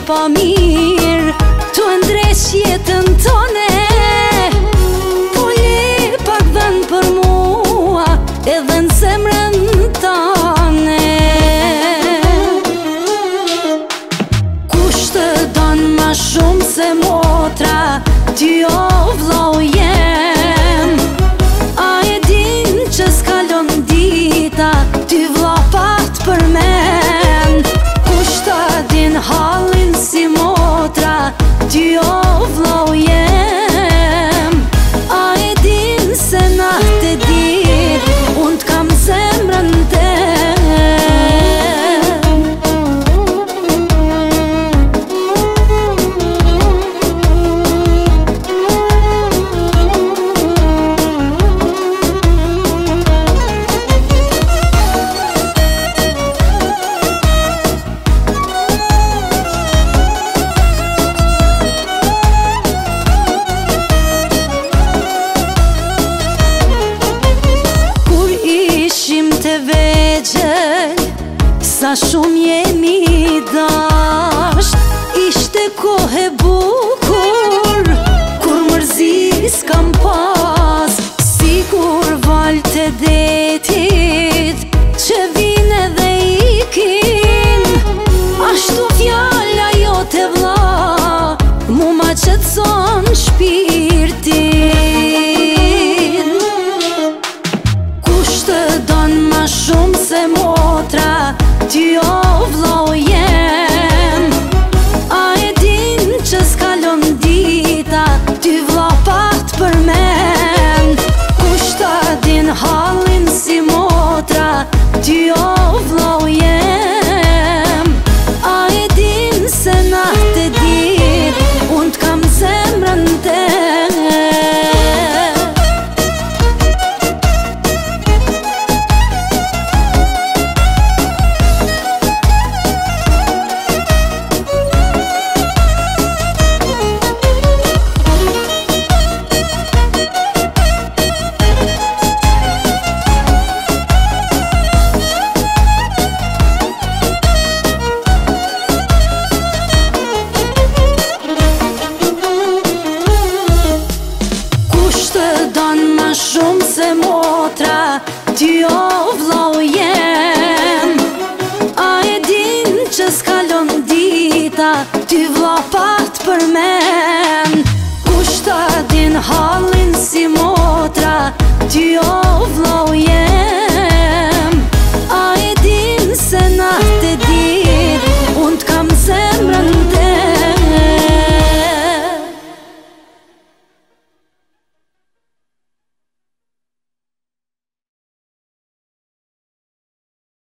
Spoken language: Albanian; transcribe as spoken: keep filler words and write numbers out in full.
pa mirë, tu e ndreq jetën tone. Po le pak vend për mua, edhe në zemrën tane. Kush të don ma shumë se motra, ty o vllau jem. A e din që s'kalon dita, ty vlla pat për men. Kush ta din hallin si motra, ty o vllau jem. A e din se naht e dit, unë t'kam zemrën tem. Sa shumë jemi dasht, ishte kohë e bukur, kur mërzi s'kam pas. Sigur valët e detit, që vine dhe ikin, ashtu fjalla jote vlla, mu ma qetson shpirtin. Kush të don ma shumë se motra, ty o vllau jem. A e din që s'kalon dita, ty vlla pat për men. Kush ta din hallin si motra, ty o vllau jem. A e din se naht e dit, unë t'kam zemrën tem. Shumë se motra, ty o vllau jem. A e din që s'kalon dita, ty vlla pat për men.